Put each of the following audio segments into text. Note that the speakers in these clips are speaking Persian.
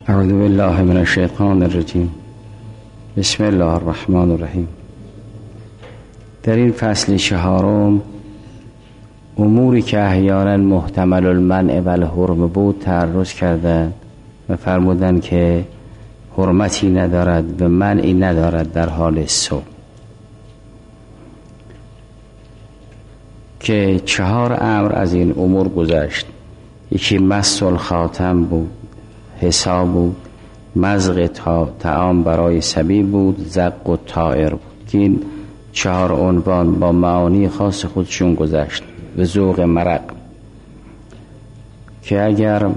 اعوذ بالله من الشیطان الرجیم. بسم الله الرحمن الرحیم. در این فصل چهارم اموری که احیانا محتمل المنع و الحرم بود تعرض کردند و فرمودند که حرمتی ندارد و منعی ندارد در حال صوم، که 4 امر از این امور گذشت. یکی مس الخاتم بود، حساب بود، مضغ طعام برای صبی بود، زق و طائر بود، که این 4 عنوان با معانی خاص خودشون گذشت. و ذوق مرق، که اگر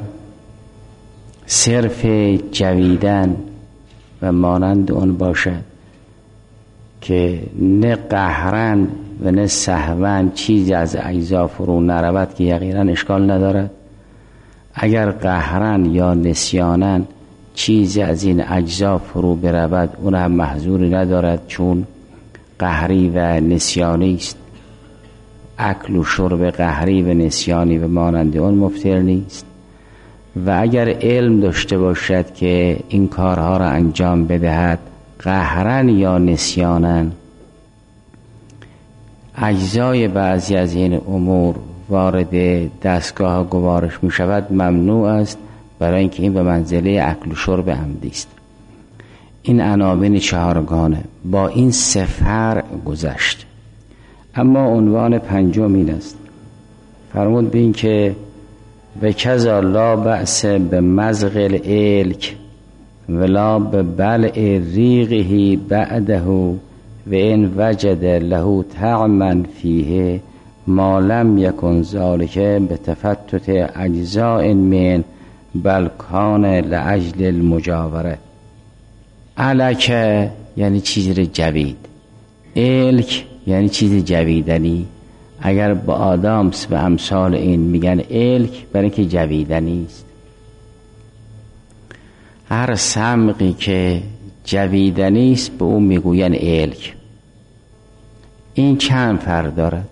صرف جویدن و مانند اون باشد که نه قهرن و نه سهون چیزی از اجزا فرو نرود که یقینا اشکال ندارد. اگر قهرن یا نسیانن چیزی از این اجزا فرو برود اون هم محظوری ندارد، چون قهری و نسیانی است. اکل و شرب قهری و نسیانی و مانند اون مفتر نیست. و اگر علم داشته باشد که این کارها را انجام بدهد قهرن یا نسیانن، اجزای بعضی از این امور وارد دستگاه گوارش می شود ممنوع است، برای اینکه این به منزله اکل و شرب عمدی است. این عناوین 4گانه با این 3 فرع گذشت. اما عنوان 5 این است. فرمود به این که و کذا لا بأس به مضغ الالک ولا به بلع ریقه بعده و ان وجد له طعما فیه ما لم یکن ذلک به تفتت اجزاء من بل کان لاجل المجاوره. علکه یعنی چیزی رو جوید، الک یعنی چیز جویدنی. اگر با آدامس و امثال این میگن الک، برای که جویدنی است. هر سمقی که جویدنی است به اون میگوین الک. این چند فرق دارد؟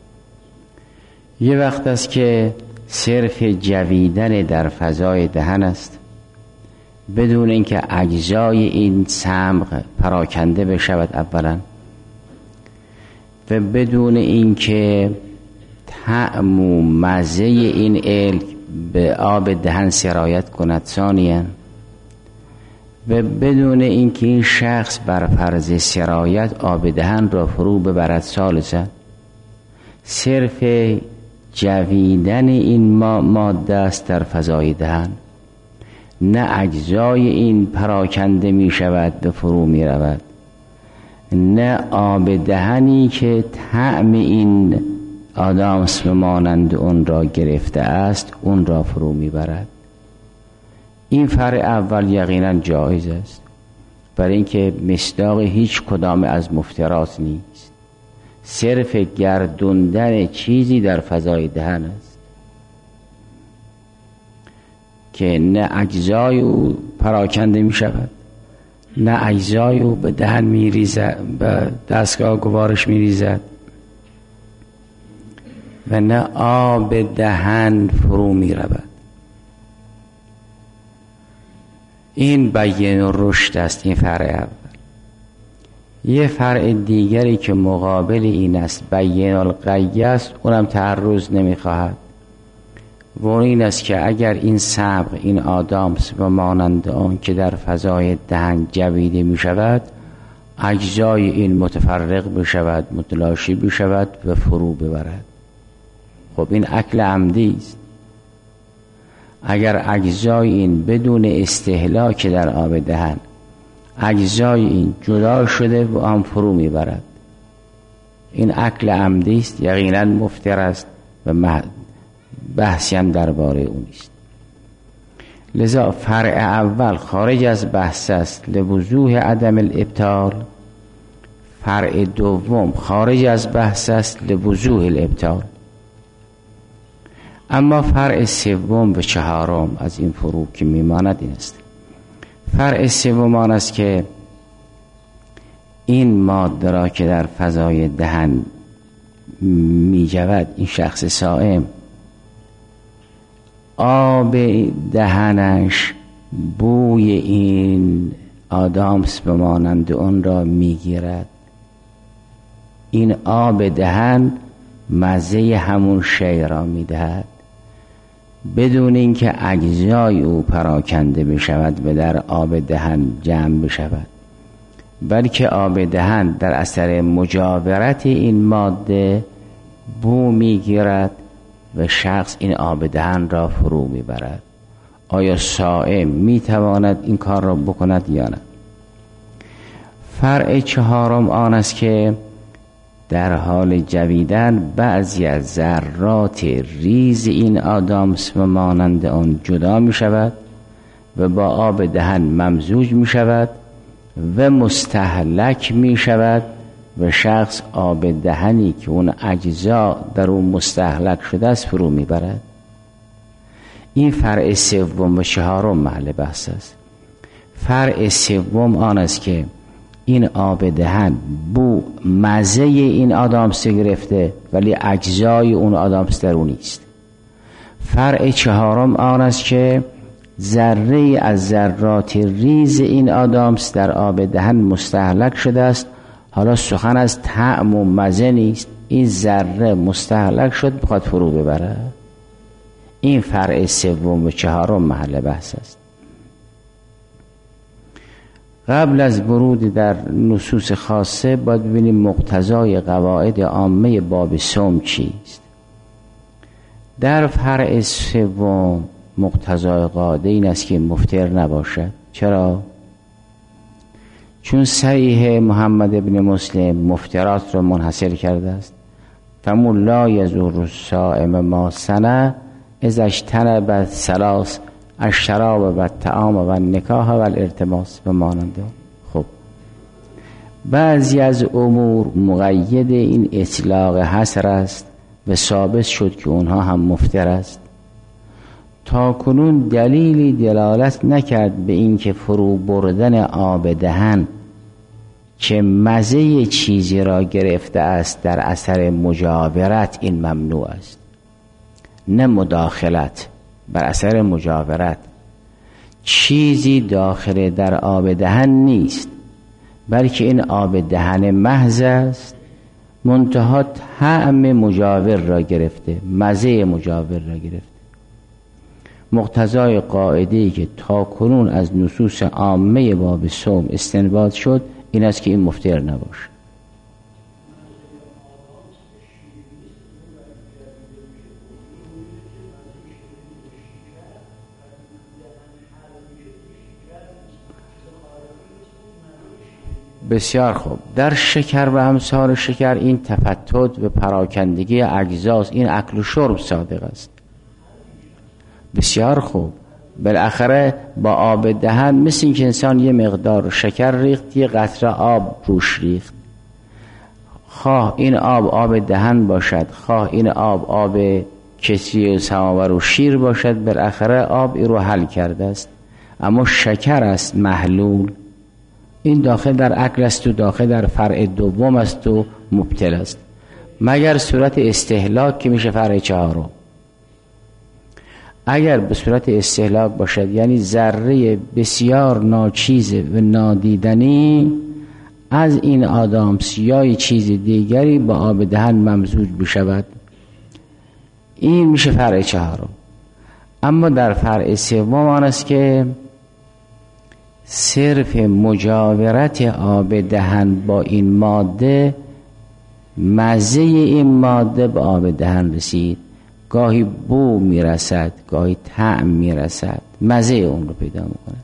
یه وقت است که صرف جویدن در فضای دهن است بدون اینکه اجزای این سمق پراکنده بشود اولا، و بدون اینکه طعم و مزه این الک به آب دهن سرایت کند ثانیاً، و بدون اینکه این شخص بر فرض سرایت آب دهن را فرو ببرد ثالثاً. صرف جویدن این ماده است در فضای دهن، نه اجزای این پراکنده می شود و فرو می رود، نه آب دهنی که طعم این آدامس مانند اون را گرفته است اون را فرو می برد. این فرع اول یقینا جایز است، برای اینکه مصداق هیچ کدام از مفترات نیست. صرف گردوندن چیزی در فضای دهن است که نه اجزای او پراکنده می شود، نه اجزای او به دهن می ریزد، به دستگاه گوارش می ریزد، و نه آب دهن فرو می رود. این بیان الرشد است. این فرع اول. یه فرع دیگری که مقابل این است بیان الغی است، اونم تعرض نمی خواهد. و این است که اگر این سبق، این آدامس و مانند آن که در فضای دهن جویده می شود اجزای این متفرق بشود، متلاشی بشود و فرو ببرد، خب این اکل عمدی است. اگر اجزای این بدون استهلاک در آب دهن اجزای این جدا شده و آن فرو میبرد، این اکل عمدی است، یقینا مفتر است و بحثی هم درباره اون است. لذا فرع اول خارج از بحث است لوضوح عدم الابطال. فرع دوم خارج از بحث است لوضوح الابطال. اما فرع سوم و 4 از این فروع که میماند این است. فرع سوم آن است که این ماده را که در فضای دهن می جود این شخص صائم آب دهنش بوی این آدامس به مانند اون را میگیرد. این آب دهن مزه همون شی را میدهد بدون اینکه اجزای او پراکنده بشود و در آب دهن جمع بشود، بلکه آب دهن در اثر مجاورت این ماده بو میگیرد و شخص این آب دهن را فرو میبرد. آیا صائم میتواند این کار را بکند یا نه؟ فرع چهارم آن است که در حال جویدن بعضی از ذرات ریز این آدامس و مانند آن جدا می شود و با آب دهن ممزوج می شود و مستهلک می شود و شخص آب دهنی که اون اجزا در اون مستهلک شده است فرو می برد. این فرع سوم و چهارم محل بحث است. فرع سوم آن است که این آب دهن بو مزه این آدامس گرفته ولی اجزای اون آدامس در اون نیست. فرع چهارم آن است که ذره از ذرات ریز این آدامس در آب دهن مستهلک شده است. حالا سخن از طعم و مزه نیست، این ذره مستهلک شد بخواد فرو ببره. این فرع سوم و چهارم محل بحث است. قبل از ورود در نصوص خاصه باید ببینیم مقتضای قواعد عامه باب صوم چیست. در فرع سوم مقتضای قاعده این است که مفطر نباشد. چرا؟ چون صحیح محمد ابن مسلم مفطرات را منحصر کرده است. فمن لا یضر الصائم ما سنه اذا اجتنب الثلاث الشراب و الطعام و النکاح و الارتماس و مانند. خب بعضی از امور مقید این اطلاق حصر است و ثابت شد که اونها هم مفطر است. تا کنون دلیلی دلالت نکرد به این که فرو بردن آب دهن که مزه چیزی را گرفته است در اثر مجاورت این ممنوع است، نه مداخلت. بر اثر مجاورت چیزی داخل در آب دهن نیست، بلکه این آب دهن محض است، منتها طعم مجاور را گرفته، مزه مجاور را گرفته. مقتضای قاعده‌ای که تا کنون از نصوص عامه باب صوم استنباط شد این است که این مفطر نباشه. بسیار خوب. در شکر و امثال شکر این تفتت و پراکندگی اجزاست، این اکل و شرب صادق است. بسیار خوب. بالاخره با آب دهن مثل این که انسان یه مقدار شکر ریخت، یه قطره آب روش ریخت، خواه این آب دهن باشد، خواه این آب کتری و سماور و شیر باشد، بالاخره آب این رو حل کرده است. اما شکر است محلول، این داخل در اکل است و داخل در فرع دوم است و مبتل است، مگر صورت استهلاک که میشه فرع چهارم. اگر به صورت استهلاک باشد یعنی ذره بسیار ناچیز و نادیدنی از این آدامس یا چیز دیگری با آب دهن ممزوج بشود، این میشه فرع چهارم. اما در فرع سوم آن است که صرف مجاورت آب دهن با این ماده مزه این ماده به آب دهن رسید، گاهی بو میرسد، گاهی طعم میرسد، مزه اون رو پیدا میکنه.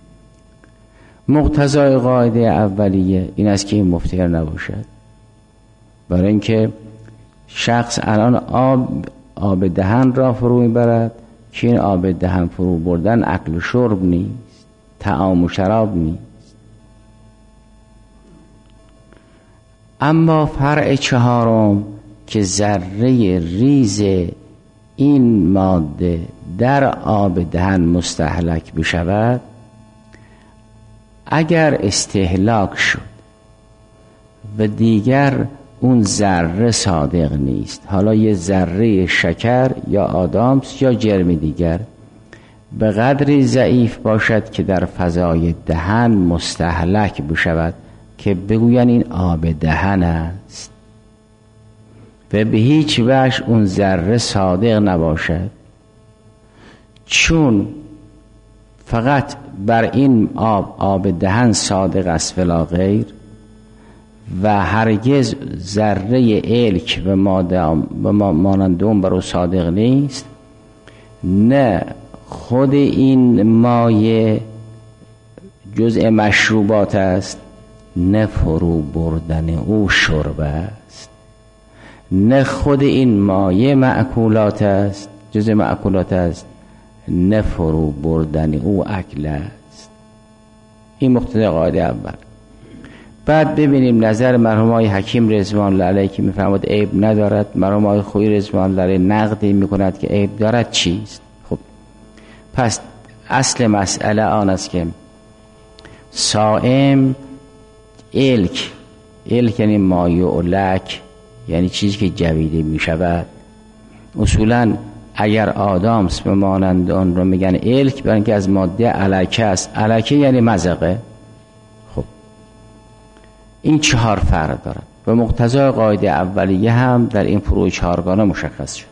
مقتضای قاعده اولیه این است که این مفطر نباشد، برای اینکه شخص الان آب دهن را فرو میبرد که این آب دهن فرو بردن اکل و شرب نیست، طعام و شراب نیست. اما فرع چهارم که ذره ریز این ماده در آب دهن مستهلک بشود، اگر استهلاک شد و دیگر اون ذره صادق نیست، حالا یه ذره شکر یا آدامس یا جرم دیگر به قدری ضعیف باشد که در فضای دهن مستهلک بشود که بگوین این آب دهن است و به هیچ وجه اون ذره صادق نباشد، چون فقط بر این آب دهن صادق است ولا غیر و هرگز ذره الک و مانند اون بر او صادق نیست، نه خود این مایه جزء مشروبات است، نه فرو بردن او شرب است، نه خود این مایه مأکولات است، جزء مأکولات است، نه فرو بردن او اکل است. این مقتضای قاعده اول. بعد ببینیم نظر مرحوم آقای حکیم رضوان الله علیه که میفرماد عیب ندارد، مرحوم آقای خویی رضوان الله علیه نقدی میکند که عیب دارد چیست. خب پس اصل مسئله آن است که صائم الک یعنی ما یعلک، یعنی چیزی که جویده میشود. اصولا اگر آدامس به مانند آن رو میگن الک، برای اینکه از ماده علکه است. علکه یعنی مزقه. خب این 4 فرق دارد و مقتضای قاعده اولیه هم در این فروع 4گانه مشخص شد.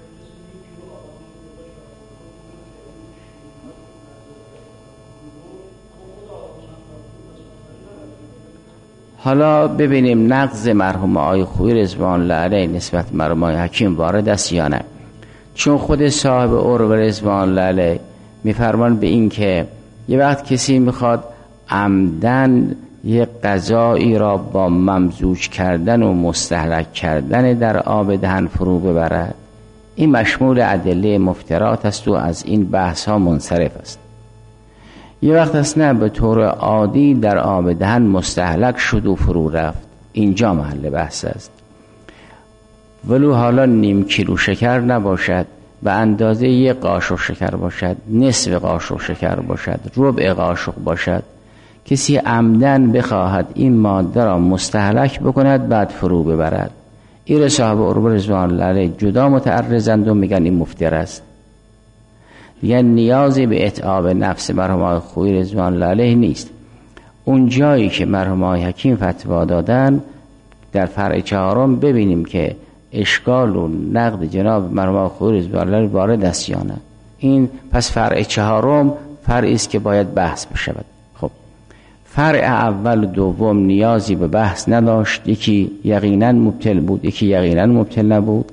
حالا ببینیم نقض مرحوم آقای خویی رضوان الله علیه نسبت مرحوم آقای حکیم وارد است یا نه. چون خود صاحب عروه رضوان الله علیه میفرمان به این که یه وقت کسی میخواد عمدن یه غذایی را با ممزوج کردن و مستهلک کردن در آب دهن فرو ببرد، این مشمول ادله مفترات است و از این بحث ها منصرف است. یه وقت است نه به طور عادی در آب دهن مستهلک شد و فرو رفت، اینجا محل بحث است. ولو حالا نیم کیلو شکر نباشد و اندازه 1 قاشق شکر باشد، نصف قاشق شکر باشد، ربع قاشق باشد، کسی عمدن بخواهد این ماده را مستهلک بکند بعد فرو ببرد، این صاحب عروه رضوان الله علیه جدا متعرضند و میگن این مفتر است. دیگه نیازی به اتعاب نفس مرحوم آقای خویی رضوان الله علیه نیست. اون جایی که مرحوم آقای حکیم فتوا دادن در فرع 4 ببینیم که اشکال و نقد جناب مرحوم آقای خویی رضوان الله علیه وارد است یا نه. این پس فرع 4 فرعی است که باید بحث بشود. خب فرع اول و دوم نیازی به بحث نداشت، یکی یقینا مبطل بود، یکی یقینا مبطل نبود.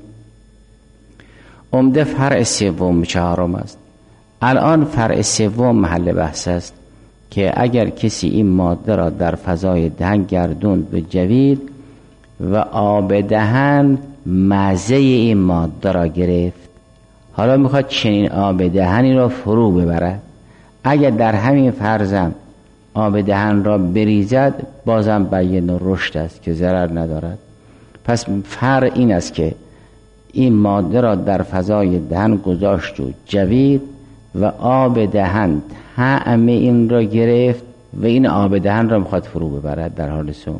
عمده فرع 3 و 4 است. الان فرع 3 محل بحث است که اگر کسی این ماده را در فضای دهن گردوند به جوید و آب دهن مزه این ماده را گرفت، حالا میخواد چنین آب دهنی را فرو ببرد، اگر در همین فرضم آب دهن را بریزد بازم بیان رشد است که ضرر ندارد. پس فرع این است که این ماده را در فضای دهن گذاشت و جوید و آب دهن طعم این را گرفت و این آب دهن را میخواد فرو ببرد در حال صوم.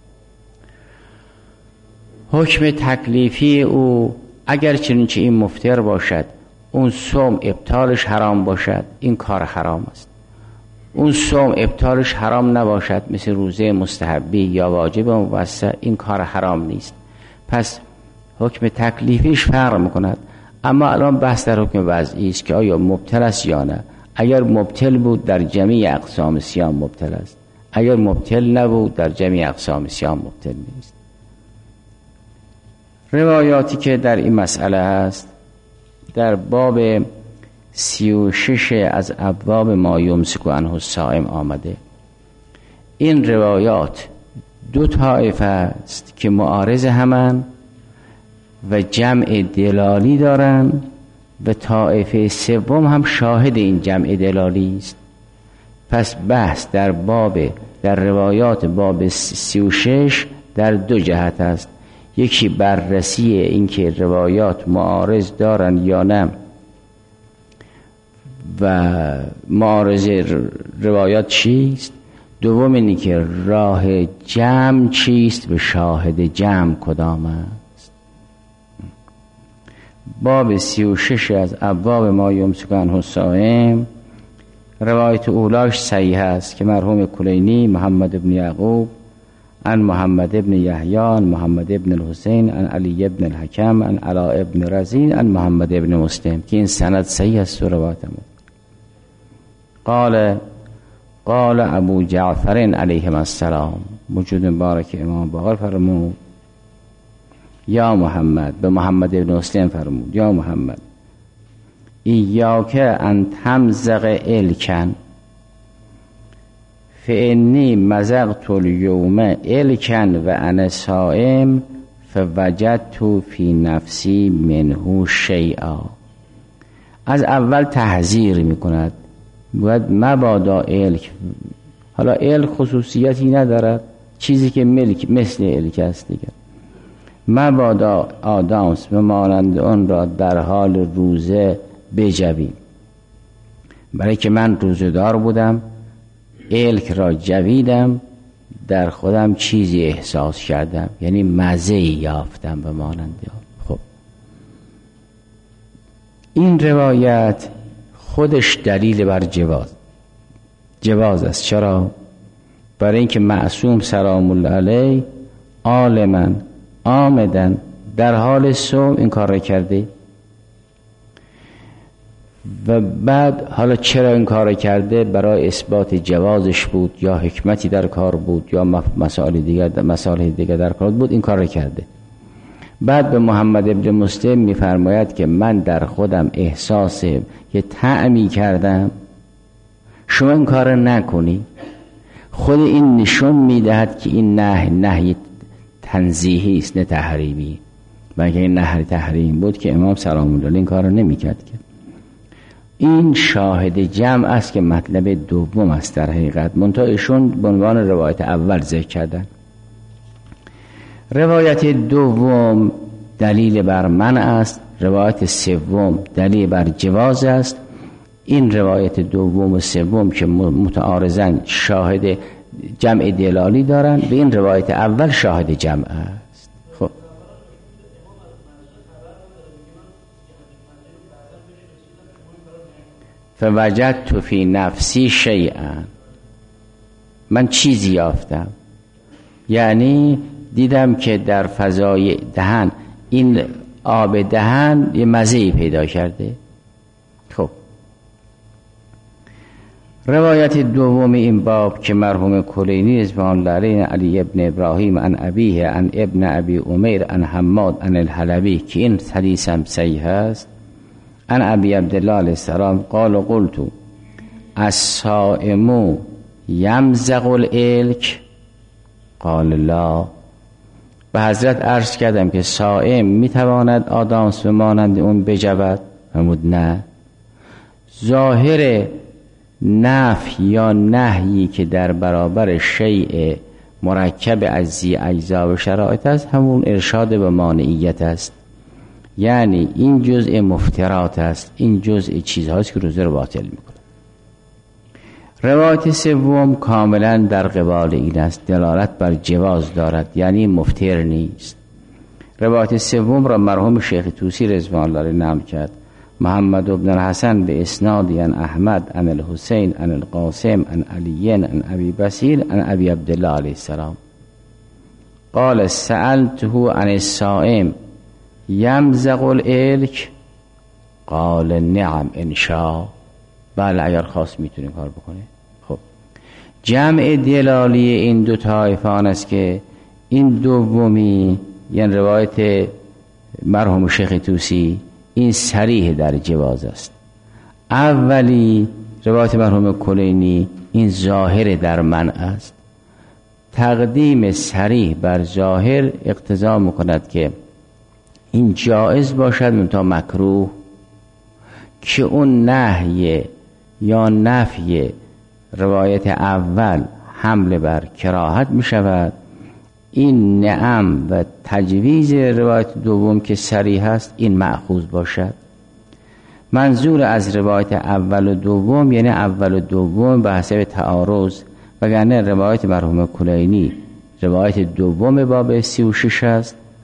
حکم تکلیفی او اگر چنینچه این مفتر باشد، اون صوم ابطالش حرام باشد، این کار حرام است. اون صوم ابطالش حرام نباشد، مثل روزه مستحبی یا واجب موسع، این کار حرام نیست. پس حکم تکلیفیش فرق میکند. اما الان بحث در حکم وضعی است که آیا مبطل است یا نه. اگر مبطل بود در جمیع اقسام صیام مبطل است، اگر مبطل نبود در جمیع اقسام صیام مبطل نیست. روایاتی که در این مسئله است در باب 36 از ابواب ما یمسک عنه الصائم آمده. این روایات 2 طایفه است که معارض همن و جمع دلالی دارن و طایفه 3 هم شاهد این جمع دلالی است. پس بحث در روایات باب 36 در 2 جهت است. یکی بررسی این که روایات معارض دارن یا نه و معارض روایات چیست. دوم اینی که راه جمع چیست و شاهد جمع کدام است. باب 36 از ابواب ما یمسک عنه الصائم. روایت اولاش صحیح است که مرحوم کلینی محمد ابن یعقوب عن محمد ابن یحیی عن محمد ابن الحسین عن علی ابن الحکم عن علاء ابن رزین عن محمد ابن مسلم، که این سند صحیح است و روایت قال ابو جعفر علیه السلام، موجود مبارک امام باقر فرمود یا محمد، به محمد ابن مسلم فرمود یا محمد ایاک ان تمزق الکن فانی مزقت اليوم الکن و انا صائم فوجدت فی نفسی منه شیئا. از اول تحذیر میکند، باید مبادا الک، حالا الک خصوصیتی ندارد، چیزی که ملک مثل الک است دیگر، مبادا آدامس به مانند آن را در حال روزه بجوی. برای که من روزه دار بودم، الک را جویدم، در خودم چیزی احساس کردم، یعنی مزه یافتم به مانند آن. خب این روایت خودش دلیل بر جواز است. چرا؟ برای اینکه معصوم سلام الله علیه عالما آمدن در حال صوم این کار را کرده و بعد حالا چرا این کار را کرده؟ برای اثبات جوازش بود یا حکمتی در کار بود یا مسائل دیگر در کار بود، این کار را کرده. بعد به محمد ابن مسلم میفرماید که من در خودم احساس یه طعمی کردم، شما این کار را نکنی. خود این نشون میدهد که این نهی تنزیهی است نه تحریمی. بلکه این نهی تحریم بود که امام سلام الله علیه این کار را نمیکرد. که این شاهد جمع است که مطلب دوم است در حقیقت، منتها ایشون به عنوان روایت اول ذکر کردن. روایت دوم دلیل بر منع است، روایت سوم دلیل بر جواز است. این روایت دوم و سوم که متعارضن شاهد جمع دلالی دارن، به این روایت اول شاهد جمع است. خب فوجدت فی نفسی شیئا، من چیزی یافتم، یعنی دیدم که در فضای دهن این آب دهن یه مزه‌ای پیدا کرده. خب روایت دوم این باب که مرحوم کلینی رضوان الله علیه علی ابن ابراهیم عن ابیه عن ابن ابی عمیر عن حماد عن الحلبی، که این حدیث هم صحیح است، عن ابی عبدالله علیه السلام قال قلت الصائم یمزق الالک قال لا. به حضرت عرض کردم که صائم میتواند آدامس به مانند اون بجود؟ فرمود نه. ظاهر نفی یا نهی که در برابر شیء مرکب از زی اجزا و شرایط است، همون ارشاد به مانعیت است، یعنی این جزء مفترات است، این جزء چیزهاست که روزه رو باطل میکنه. روایت سوم کاملا در قبال این است، دلالت بر جواز دارد، یعنی مفتر نیست. روایت سوم را مرحوم شیخ طوسی رضوان الله علیه نقل کرد، محمد بن الحسن به اسنادی عن احمد عن الحسین عن القاسم عن علی عن ابی بصیر عن ابی عبدالله علیه السلام قال سألته عن الصائم یمزق الالک قال نعم انشاء، بله اگر خواست میتونه کار بکنه. خب جمع دلالی این دو طایفه آن است که این دومی یعنی روایت مرحوم شیخ طوسی این صریح در جواز است، اولی روایت مرحوم کلینی این ظاهر در منع است. تقدیم صریح بر ظاهر اقتضا میکند که این جایز باشد منتها مکروه، که اون نهی یا نفی روایت اول حمل بر کراهت می شود. این نعم و تجویز روایت دوم که صریح است این مأخوذ باشد. منظور از روایت اول و دوم یعنی اول و دوم به حسب تعارض، وگرنه روایت مرحوم کلینی روایت دوم باب 36 است،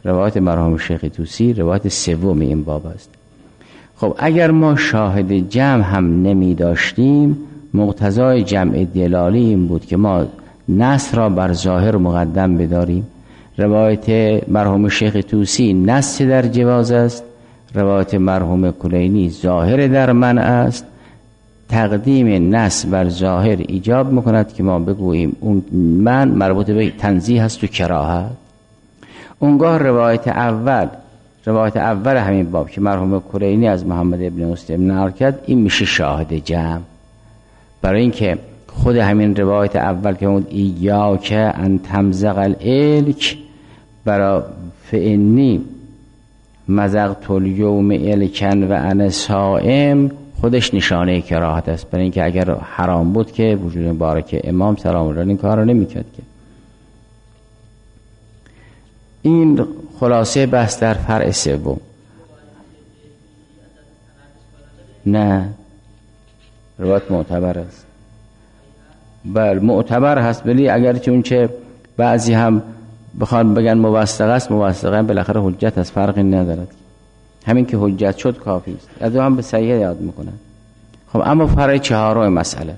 روایت مرحوم شیخ طوسی روایت سوم این باب است. خب اگر ما شاهد جمع هم نمی داشتیم، مقتضای جمع دلالی این بود که ما نص را بر ظاهر مقدم بداریم. روایت مرحوم شیخ طوسی نص در جواز است، روایت مرحوم کلینی ظاهر در منع است. تقدیم نص بر ظاهر ایجاب میکند که ما بگوییم اون من مربوط به تنزیه است و کراهت. اونگاه روایت اول همین باب که مرحوم کلینی از محمد ابن مسلم نقل کرد، این میشه شاهد جمع. برای اینکه خود همین روایت اول که اون ایاک ان تمزق الالک برا فانی مزقت الیوم الکن و انا صائم، خودش نشانه کراهت است. برای اینکه اگر حرام بود که وجود مبارک امام سلام الله این کار رو نمی‌کرد که. این خلاصه بحث در فرع سوم. نه، روایت معتبر است. بله معتبر هست، ولی اگرچه اون چه بعضی هم بخوان بگن موثق است، موثقه بالاخره حجت است، فرقی ندارد. همین که حجت شد کافی است. از هم به صحیح یاد میکنن. خب اما فرع چهارم مسئله،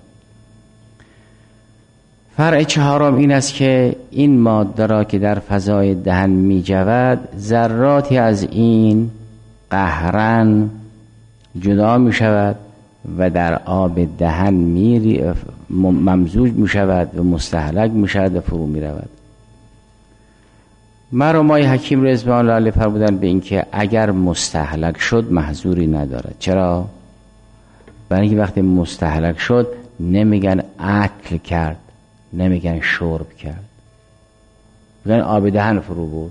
فرع چهارم این است که این ماده را که در فضای دهن می جود، ذراتی از این قهرن جدا می شود و در آب دهن ممزوج می شود و مستهلک می شود و فرو می رود. مرحوم حکیم رضوان الله علیه فرمودند به این که اگر مستهلک شد محظوری ندارد. چرا؟ برای اینکه وقتی مستهلک شد نمیگن اکل کرد، نمیگن شرب کرد، میگن آب دهن فرو بود.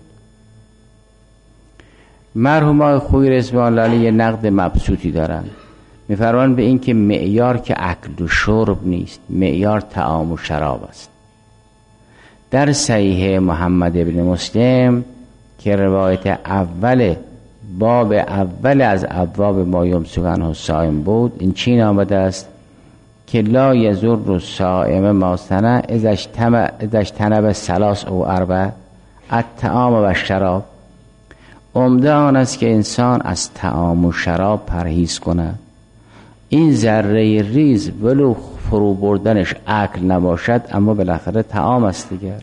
مرحوم خویی رضوان الله علیه نقد مبسوطی دارند، میفرمایند به این که معیار که اکل و شرب نیست، معیار طعام و شراب است. در صحیح محمد ابن مسلم که روایت اول باب اول از ابواب ما یمسک عنه الصائم بود، این چین آمده است که لا یضر الصائم ما صنع اذا اجتنب ثلاث او اربع الطعام و الشراب. عمده آن است که انسان از طعام و شراب پرهیز کند. این ذره ریز ولو فرو بردنش اکل نباشد، اما بالاخره طعام است دیگر،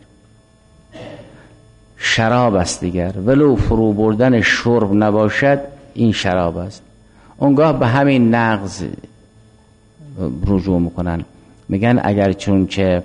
شراب است دیگر، ولو فرو بردن شرب نباشد این شراب است. اونگاه به همین نقض رجوع میکنن، میگن اگر چون که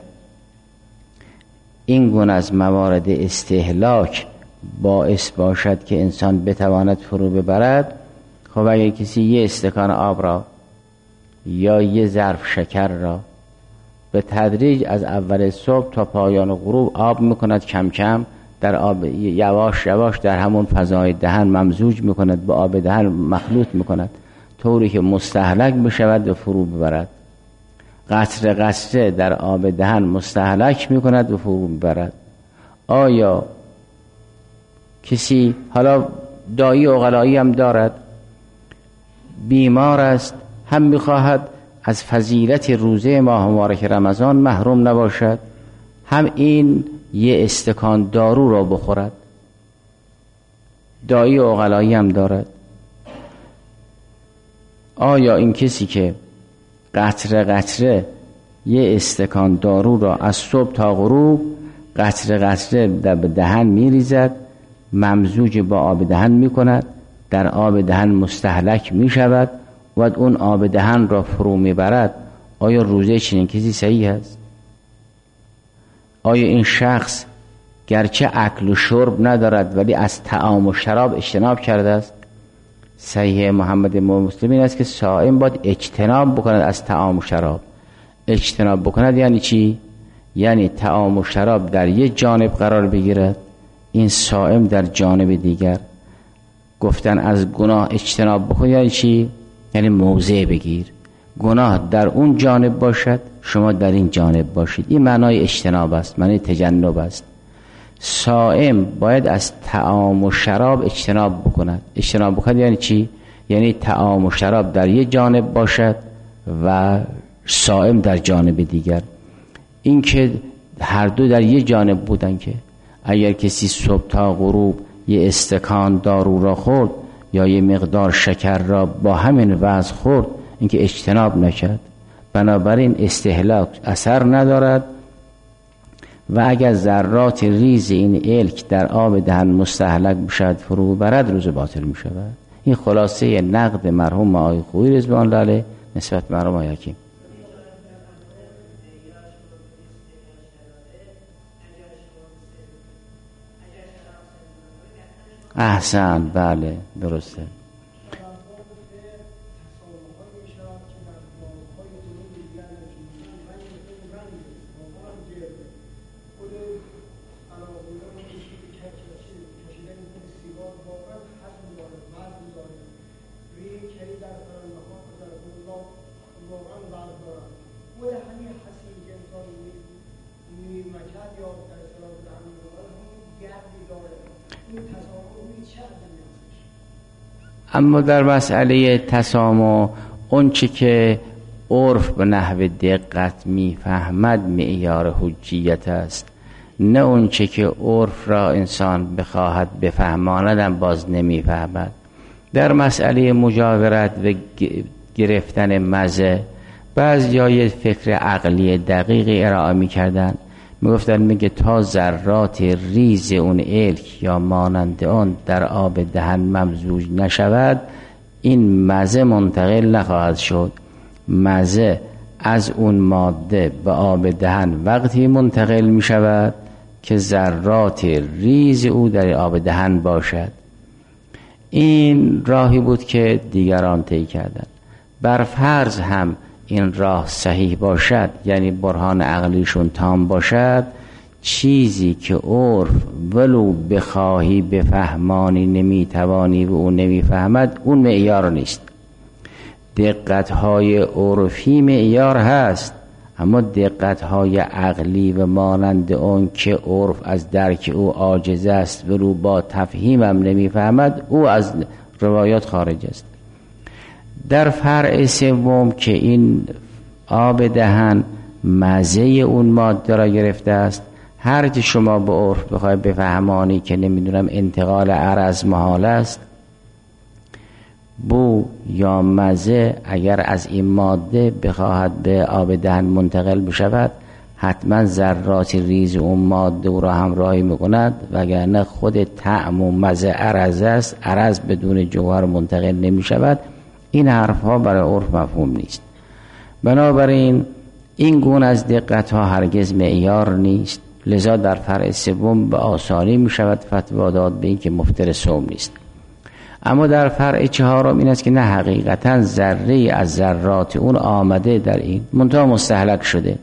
این گونه از موارد استهلاک باعث باشد که انسان بتواند فرو ببرد، خب اگر کسی یه استکان آب را یا یه ظرف شکر را به تدریج از اول صبح تا پایان غروب آب میکند، کم کم در آب یواش یواش در همون فضای دهن ممزوج میکند، به آب دهن مخلوط میکند، طوری که مستهلک بشود و فرو ببرد. قطره قطره در آب دهن مستهلک میکند و فرو ببرد. آیا کسی حالا دایی عقلایی هم دارد، بیمار است، هم میخواهد از فضیلت روزه ماه مبارک رمضان محروم نباشد، هم این یه استکان دارو را بخورد، دایی عقلایی هم دارد. آیا این کسی که قطره قطره یه استکان دارو را از صبح تا غروب قطره قطره در دهن میریزد، ممزوج با آب دهن میکند، در آب دهن مستهلک میشود و اون آب دهن را فرو میبرد، آیا روزه چنین کسی صحیح است؟ آیا این شخص گرچه اکل و شرب ندارد ولی از طعام و شراب اجتناب کرده است؟ صحیح محمد مسلم این است که صائم باید اجتناب بکند از طعام و شراب. اجتناب بکند یعنی چی؟ یعنی طعام و شراب در یک جانب قرار بگیرد، این صائم در جانب دیگر. گفتن از گناه اجتناب بکن یعنی چی؟ یعنی موضع بگیر، گناه در اون جانب باشد، شما در این جانب باشید. این معنای اجتناب است، معنای تجنب است. صائم باید از طعام و شراب اجتناب بکند. اجتناب بکند یعنی چی؟ یعنی طعام و شراب در یک جانب باشد و صائم در جانب دیگر. این که هر دو در یک جانب بودن، که اگر کسی صبح تا غروب یه استکان دارو را خورد یا یه مقدار شکر را با همین وزن خورد، اینکه اجتناب نکرد. بنابراین استهلاک اثر ندارد و اگر ذرات ریز این الک در آب دهن مستهلک بشد فرو برد، روزه باطل می شود. این خلاصه نقد مرحوم آقای خویی رضوان الله علیه نسبت به مرحوم آقای حکیم. احسن، بله درسته. اما در مسئله تسامح اون چی که عرف به نحو دقت میفهمد معیار حجیت است، نه اون چی که عرف را انسان بخواهد بفهماندم باز نمیفهمد. در مسئله مجاورت و گرفتن مزه بعضی فکر عقلی دقیقی ارائه میکردن، میگفتن میگه تا ذرات ریز اون الک یا مانند آن در آب دهن ممزوج نشود این مزه منتقل نخواهد شد. مزه از اون ماده به آب دهن وقتی منتقل می شود که ذرات ریز او در آب دهن باشد. این راهی بود که دیگران طی کردند. بر فرض هم این راه صحیح باشد، یعنی برهان عقلیشون تام باشد، چیزی که عرف ولو بخواهی بفهمانی نمیتوانی و اون نمیفهمد، اون معیار نیست. دقت‌های عرفی معیار هست، اما دقت‌های عقلی و مانند اون که عرف از درک او عاجز است ولو با تفهیمم نمیفهمد، او از روایات خارج است. در فرع سوم که این آب دهن مزه اون ماده را گرفته است، هرچی شما به عرف بخوای بفهمانی که نمیدونم انتقال عرض محال است، بو یا مزه اگر از این ماده بخواهد به آب دهن منتقل بشود، حتما ذرات ریز اون ماده او را همراهی میکند، وگرنه خود طعم و مزه عرض است، عرض بدون جوهر منتقل نمی شود. این حرفها برای عرف مفهوم نیست. بنابراین این گونه از دقت ها هرگز معیار نیست، لذا در فرع سوم به آسانی می شود فتوا داد به این که مفطر صوم نیست. اما در فرع چهارم این است که نه، حقیقتا ذره از ذرات اون آمده در این منتها مستهلک شده.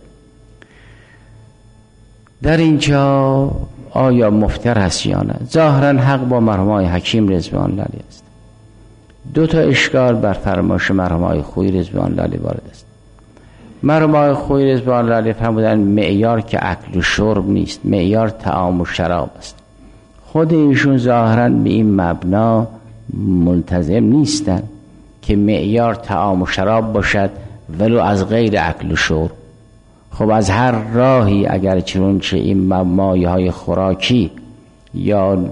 در اینجا آیا مفطر هست یا نه؟ ظاهرا حق با مرحوم آقای حکیم رضوان الله علیه است. دو تا اشکال بر فرمایش مرحوم آقای خویی رضوان الله علیه وارد است. مرحوم آقای خویی رضوان الله علیه فرمودن معیار که اکل و شرب نیست، معیار طعام و شراب است. خود ایشون ظاهرا به این مبنا ملتزم نیستن که معیار طعام و شراب باشد ولو از غیر اکل و شرب. خب از هر راهی اگر چنانچه این مایه های خوراکی یا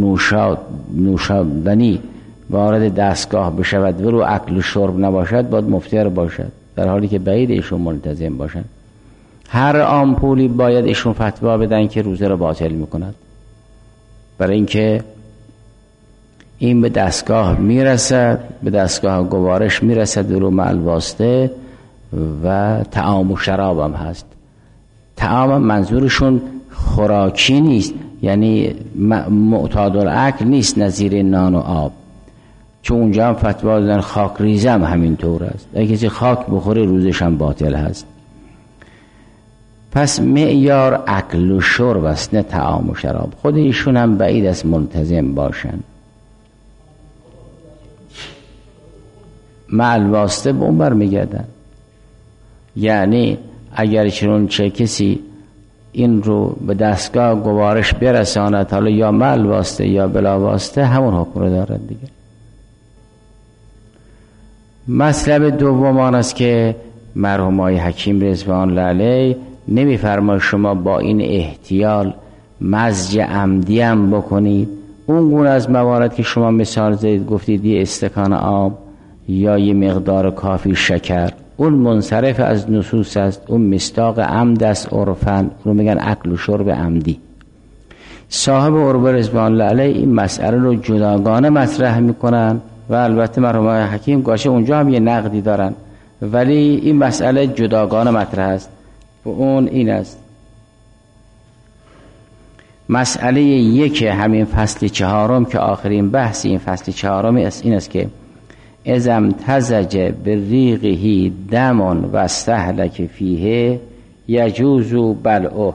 نوشابنی وارد دستگاه بشود ولو اکل و شرب نباشد، باید مفطر باشد، در حالی که بعید ایشون ملتزم باشند. هر آمپولی باید ایشون فتوا بدن که روزه را باطل میکند، برای اینکه این به دستگاه میرسد، به دستگاه گوارش میرسد ولو مع الواسطه، و طعام و شراب هم هست. طعام هم منظورشون خوراکی نیست، یعنی معتاد الاکل نیست نظیر نان و آب، چون اونجا هم فتوا دادن خاک ریزه هم همینطور است، اگه کسی خاک بخوره روزش هم باطل هست. پس معیار اکل و شرب است، نه طعام و شراب. خود ایشون هم بعید است ملتزم باشن. مع الواسطه به اون برمیگردن، یعنی اگر چنانچه کسی این رو به دستگاه گوارش برساند، حالا یا مع الواسطه یا بلا واسطه، همون حکم رو دارد دیگه. مطلب دوم آن است که مرحوم آقای حکیم رضوان الله علیه نمی‌فرماید شما با این احتیال مزج عمدی هم بکنید، اون گونه از موارد که شما مثال زدید گفتید یه استکان آب یا یه مقدار کافی شکر، اون منصرف از نصوص است، اون مصداق عمد است عرفاً، رو میگن اکل و شرب عمدی. صاحب عروه رضوان الله علیه این مسئله رو جداگانه مطرح میکنن و البته مرحوم حکیم گاشه اونجا هم یه نقدی دارن، ولی این مسئله جداگانه مطرح است و اون این است. مسئله یک همین فصل چهارم که آخرین بحث این فصل چهارم است این است که اذا امتزج بریقه دم و استهلک فیه یجوز بلعه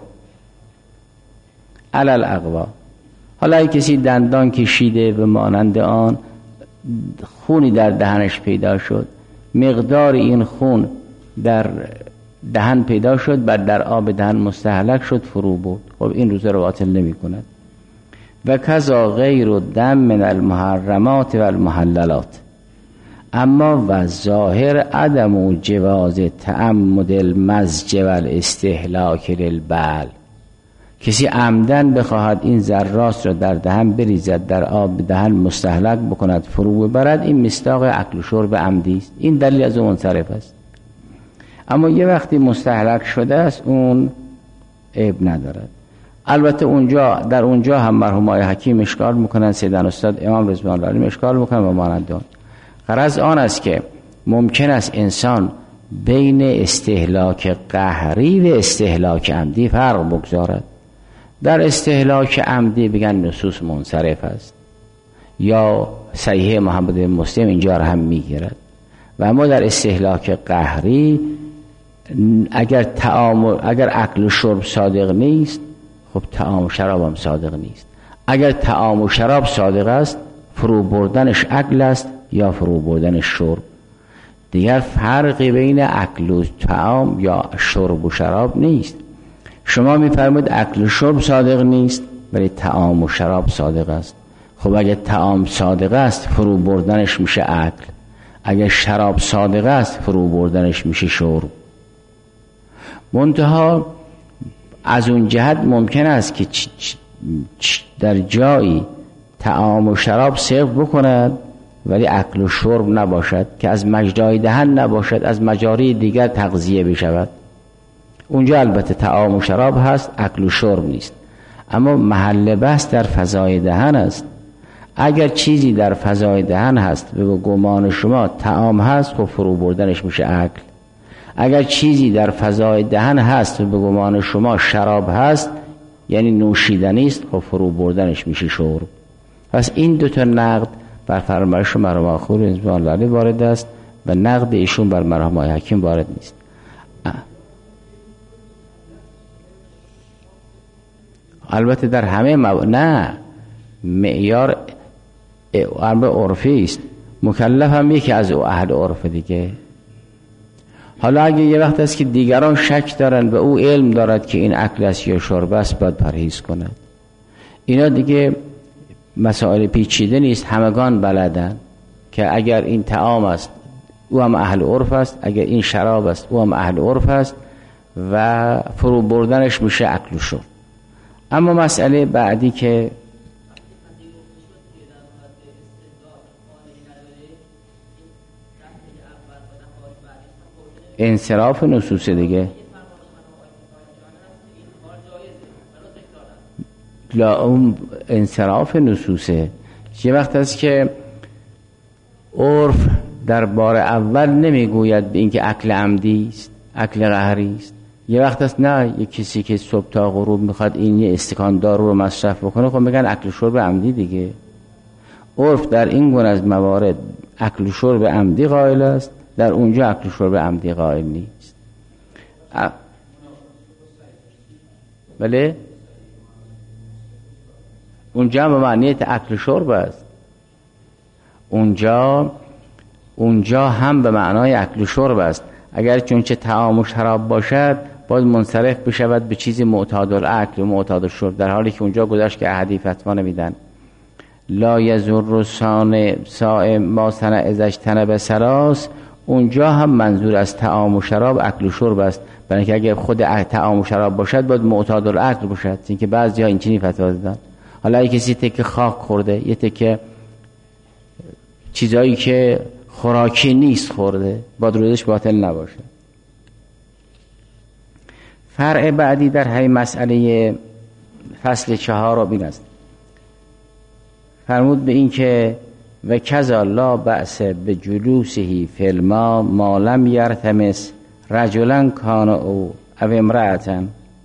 علی الاقوا. حالا اگه کسی دندان کشیده به مانند آن خونی در دهنش پیدا شد، مقدار این خون در دهن پیدا شد، بعد در آب دهن مستهلک شد، فرو بود، خب این روزه رو باطل نمی کند. و کذا غیر الدم من المحرمات و المحللات. اما و ظاهر عدم جواز تعمد المزج و الاستهلاک للبال. کسی عمدن بخواهد این ذرات را در دهن بریزد، در آب دهن مستهلک بکند، فرو ببرد، این مصداق اکل و شرب عمدی است. این دلیل از اون منصرف است. اما یه وقتی مستهلک شده است اون عیب ندارد. البته اونجا در اونجا هم مرحوم آقای حکیم اشکال میکنن، سیدن استاد امام رضوان الله علیهم اشکال میکنن و مانند آن. غرض آن است که ممکن است انسان بین استهلاک قهری و استهلاک عمدی فرق بگذارد. در استهلاک عمدی بگن نصوص منصرف است یا صحیح محمد مسلم اینجا را هم میگیرد، و اما در استهلاک قهری اگر اکل و شرب صادق نیست، خب طعام و شراب هم صادق نیست. اگر طعام و شراب صادق است، فرو بردنش اکل است یا فرو بردنش شرب. دیگر فرقی بین اکل و طعام یا شرب و شراب نیست. شما میفرمایید اکل و شرب صادق نیست ولی طعام و شراب صادق است. خب اگر طعام صادق است فرو بردنش میشه اکل، اگر شراب صادق است فرو بردنش میشه شرب. منتها از اون جهت ممکن است که در جایی طعام و شراب صرف بکند ولی اکل و شرب نباشد، که از مجرای دهن نباشد، از مجاری دیگر تغذیه بشود. اونجا البته طعام و شراب هست، اکل و شرب نیست. اما محل بحث در فضای دهن است. اگر چیزی در فضای دهن هست به گمان شما طعام هست، خب فرو بردنش میشه اکل. اگر چیزی در فضای دهن هست به گمان شما شراب هست، یعنی نوشیدنی است، خب فرو بردنش میشه شرب. پس این دو تا نقد بر فرمایش مرحوم آخور رضوان الله علیه وارد است و نقد ایشون بر مرحوم آقای حکیم وارد نیست. البته در همه نه، معیار عرفی است. مکلف هم یکی از اهل عرف دیگه. حالا اگه یه وقت است که دیگران شک دارن و او علم دارد که این اکل است یا شرب است، باید پرهیز کند. اینا دیگه مسائل پیچیده نیست، همگان بلدن که اگر این طعام است او هم اهل عرف است، اگر این شراب است او هم اهل عرف است و فرو بردنش میشه اکل و شرب. اما مسئله بعدی که انصراف نصوص دیگه، لا اون انصراف نصوصه. یه وقت هست که عرف در بار اول نمیگوید به اینکه اکل عمدی است، اکل قهری است. یه وقت هست نه، یه کسی که صبح تا غروب میخواد این یه استکان دارو رو مصرف بکنه، خب میگن اکل شرب عمدی دیگه. عرف در این گونه از موارد اکل شرب عمدی قائل است، در اونجا اکل شرب عمدی قائل نیست. بله اونجا به معنی اکل شرب است، اونجا هم به معنای اکل شرب است. اگر چون چه طعام و شراب باشد باید منصرف بشود به چیزی معتاد الاکل و معتاد الشرب، در حالی که اونجا گذاشت که احادیث فتوا نمیدن. لا یضر صائم ما صنع اذا اجتنب ثلاث، اونجا هم منظور از طعام و شراب اکل و شرب است، برای اینکه اگر خود طعام و شراب باشد باید معتاد الاکل باشد، اینکه بعضیا این چنین فتوا دادن. حالا اگه کسی تکه خاک خورده، یه تکه چیزایی که خوراکی نیست خورده، باید روزش باطل نباشه. فرع بعدی در همین مسئله فصل 4 این است، فرمود به این که و کذا لا بأس به جلوسه فی الماء ما لم یرتمس رجلا کان او امرأة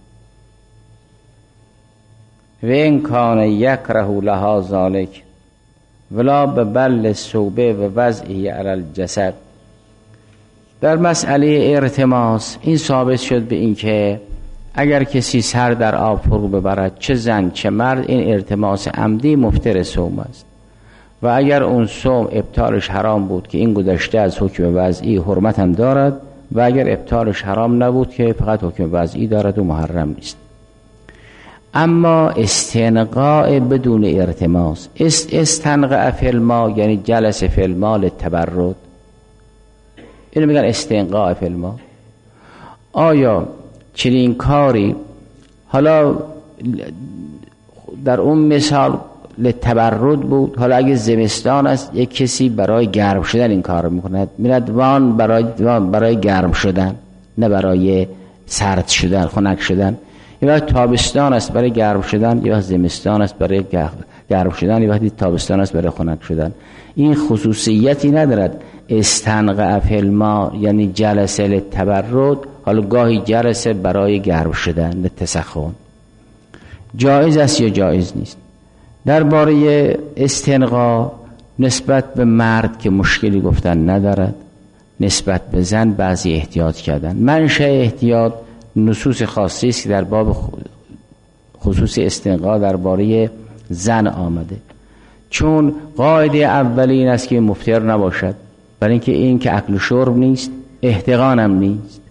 و این کان یکره لها ذلک ولا به بل الثوب و وضعه علی الجسد. در مسئله ارتماس این ثابت شد به این که اگر کسی سر در آب فرو ببرد، چه زن چه مرد، این ارتماس عمدی مفطر صوم است و اگر اون صوم ابطالش حرام بود که این گذشته از حکم وضعی حرمت هم دارد و اگر ابطالش حرام نبود که فقط حکم وضعی دارد و محرم نیست. اما استنقاء بدون ارتماس، استنقاء فی الماء یعنی جلس فی الماء للتبرد، اینو میگن استنقاء فی الماء. آیا چنین کاری، حالا در اون مثال للتبرد بود، حالا اگه زمستان است یک کسی برای گرم شدن این کار میکند، میرد وان برای گرم شدن، نه برای سرد شدن خنک شدن. یه وقت تابستان است برای گرم شدن، یه وقت زمستان است برای گرم شدن، یه وقت تابستان است برای خنک شدن. این خصوصیتی ندارد. استنقع فی الماء یعنی جلسه للتبرد، حالا گاهی جلسه برای گرم شدن للتسخن. جایز است یا جایز نیست؟ درباره استنقا نسبت به مرد که مشکلی گفتن ندارد، نسبت به زن بعضی احتیاط کردن. منشأ احتیاط نصوص خاصی است که در باب خصوص استنقا درباره زن آمده، چون قاعده اولی این است که مفطر نباشد، برای اینکه این که اکل و شرب نیست، احتقان هم نیست.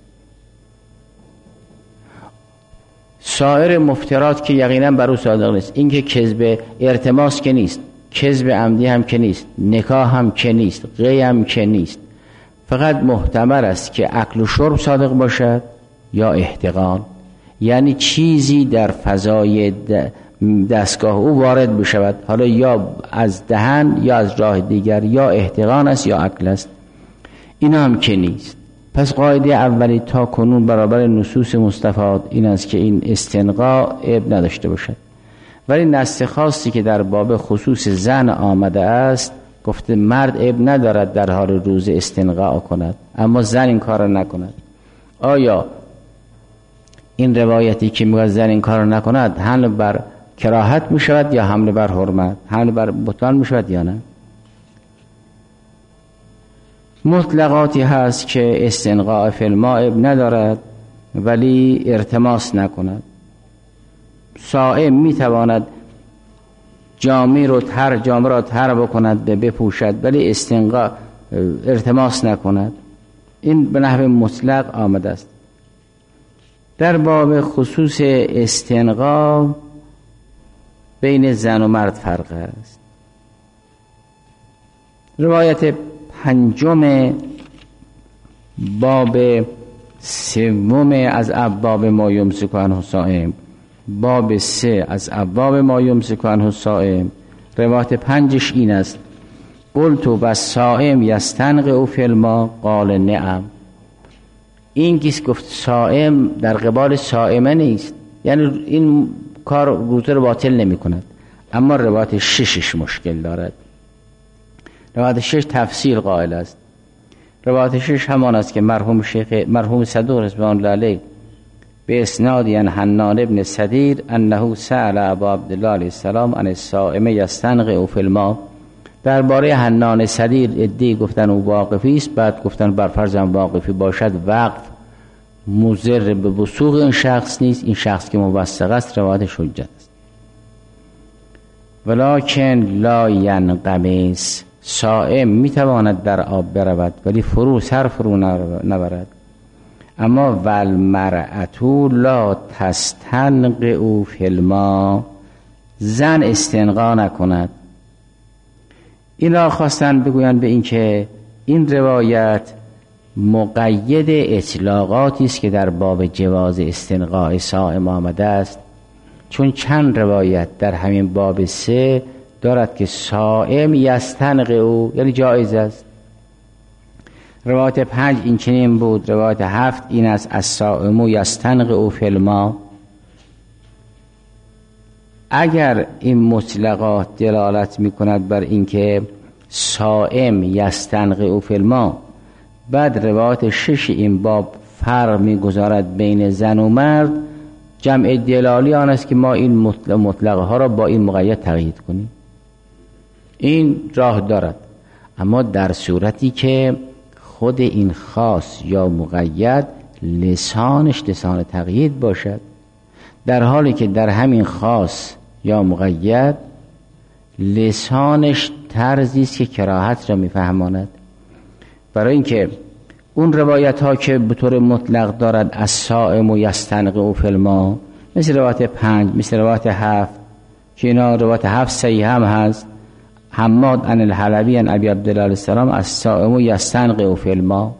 سایر مفطرات که یقینا بر او صادق نیست، این که کذب ارتماس که نیست، کذب عمدی هم که نیست، نکاح هم که نیست، غی هم که نیست، فقط محتمل است که اکل و شرب صادق باشد یا احتقان، یعنی چیزی در فضای دستگاه او وارد بشود، حالا یا از دهن یا از راه دیگر، یا احتقان است یا اکل است. اینا هم که نیست. پس قاعده اولی تا کنون برابر نصوص مستفاد این است که این استنقا عیب نداشته باشد، ولی نص خاصی که در باب خصوص زن آمده است گفته مرد عیب ندارد در حال روز استنقا کند، اما زن این کار نکند. آیا این روایتی که میگه زن این کار نکند حمل بر کراهت می شود یا حمل بر حرمت، حمل بر بطلان می شود یا نه؟ مطلقاتی هست که استنقاء فی الماء ندارد ولی ارتماس نکند. صائم می تواند جامه را تر بکند بپوشد ولی استنقاء ارتماس نکند. این به نحو مطلق آمده است. در باب خصوص استنقاء بین زن و مرد فرق است. روایت 5 باب 3 از ابواب ما یمسک عنه الصائم، باب 3 از ابواب ما یمسک عنه الصائم، روایت 5 این است: قلت و الصائم یستنقع فی الماء قال نعم. این کس گفت صائم در قبال صائمه نیست، یعنی این کار روزه رو باطل نمی کند، اما روایت 6 مشکل دارد. روایت 6 تفسیر قائل است. روایت 6 همان است که مرحوم صدوق رضوان الله علیه به اسنادی عن حنان ابن سدیر انه سأل ابا عبدالله علیه السلام عن الصائم یستنقع فی الماء. درباره حنان سدیر ادعی گفتن او واقفی است، بعد گفتن بر فرض واقفی باشد وقف مضر به وثوق این شخص نیست، این شخص که موثق است روایت حجت است. ولکن لا ینقمس، صائم میتواند در آب برود ولی سر فرو نبرد. اما والمرأة لا تستنقع فی الماء، زن استنقا نکند. این را خواستن بگویند به این که این روایت مقید اطلاقاتی است که در باب جواز استنقاء صائم آمده است چون چند روایت در همین باب 3 دارد که صائم یستنقع، یعنی جایز است. روایت 5 این چنین بود، روایت 7 این است الصائم یستنقع فی الماء. اگر این مطلقات دلالت می کند بر اینکه صائم یستنقع فی الماء، بعد روایت 6 این باب فرق می گذارد بین زن و مرد، جمع دلالی آن است که ما این مطلقه ها را با این مقید تقیید کنیم. این راه دارد، اما در صورتی که خود این خاص یا مقید لسانش لسان تقیید باشد، در حالی که در همین خاص یا مقید لسانش طرزی است که کراهت را میفهماند. برای اینکه اون روایت ها که به طور مطلق دارد الصائم یستنقع فی الماء، مثل روایت 5، مثل روایت 7، که اینا روایت 7 صحیح هم هست، حماد عن الحلبی عن ابی عبدالله علیه السلام الصائم یستنقع فی الماء.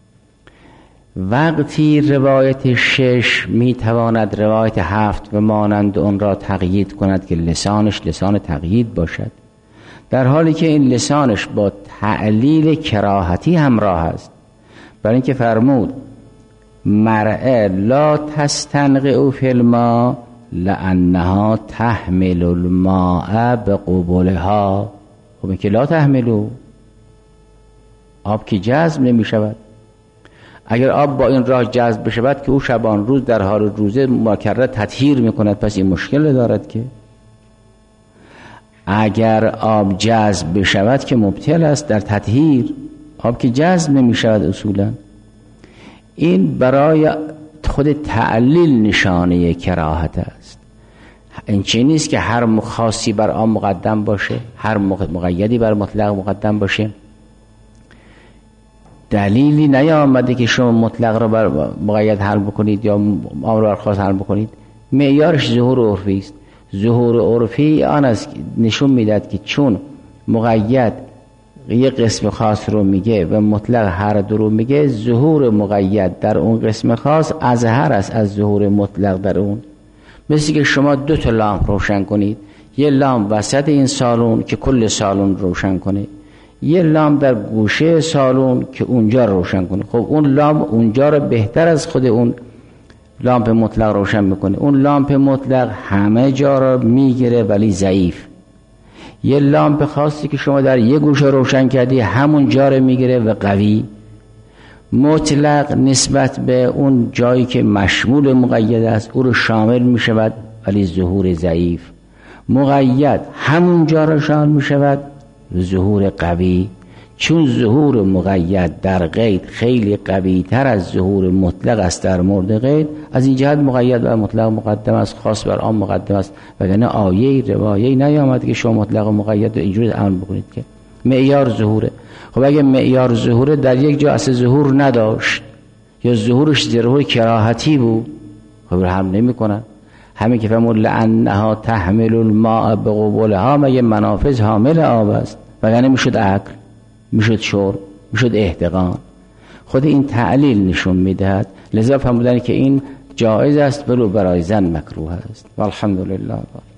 وقتی روایت 6 میتواند روایت 7 و مانند اون را تقیید کند که لسانش لسان تقیید باشد، در حالی که این لسانش با تعلیل کراهتی همراه است. برای اینکه فرمود مرء لا تستنقع فی الماء لانها تحمل الماء بقبولها. خب این که لا تحملو، آب که جذب نمی شود. اگر آب با این راه جذب بشود که او شبان روز در حال روزه مکرر تطهیر می کند، پس این مشکل دارد که اگر آب جذب بشود که مبتل است در تطهیر. آب که جذب نمی شود اصولا. این برای خود تعلیل نشانه کراهت است. این چه نیست که هر خاصی بر آن مقدم باشه، هر مقیدی بر مطلق مقدم باشه. دلیلی نیامده که شما مطلق را بر مقید حل بکنید یا امر بر خاص حل بکنید. معیارش ظهور عرفی است. ظهور عرفی آن است نشون میداد که چون مقید یه قسم خاص رو میگه و مطلق هر دو رو میگه، ظهور مقید در اون قسم خاص اظهر است از ظهور مطلق در اون. مثل که شما 2 تا لامپ روشن کنید، یه لامپ وسط این سالن که کل سالن روشن کنه، یه لامپ در گوشه سالن که اونجا روشن کنه. خب اون لامپ اونجا رو بهتر از خود اون لامپ مطلق روشن میکنه. اون لامپ مطلق همه جا رو میگیره ولی ضعیف. یه لامپ خاصی که شما در یه گوشه روشن کردی همون جا رو میگیره و قوی. مطلق نسبت به اون جایی که مشمول مقید است او رو شامل میشود ولی ظهور ضعیف. مقید همون جا رو شامل میشود ظهور قوی. چون ظهور مقید در قید خیلی قوی تر از ظهور مطلق است در مورد قید، از این جهت مقید بر مطلق مقدم است، خاص بر عام مقدم است. وگرنه آیه روایه نیامد که شما مطلق و مقید رو اینجوری عمل بکنید که معیار ظهوره. خب اگه معیار ظهوره در یک جا اصل ظهور نداشت یا ظهورش ظهور کراهتی بود، خب هم نمی‌کنن. همین که فرمود لانها تحمل الماء بقبولها، مگه منافذ حامل آب است؟ وگرنه میشد عقل، میشد شرب، میشد احتقان. خود این تعلیل نشون میدهد. لذا فرمودن که این جایز است ولو برای زن مکروه است. والحمدلله.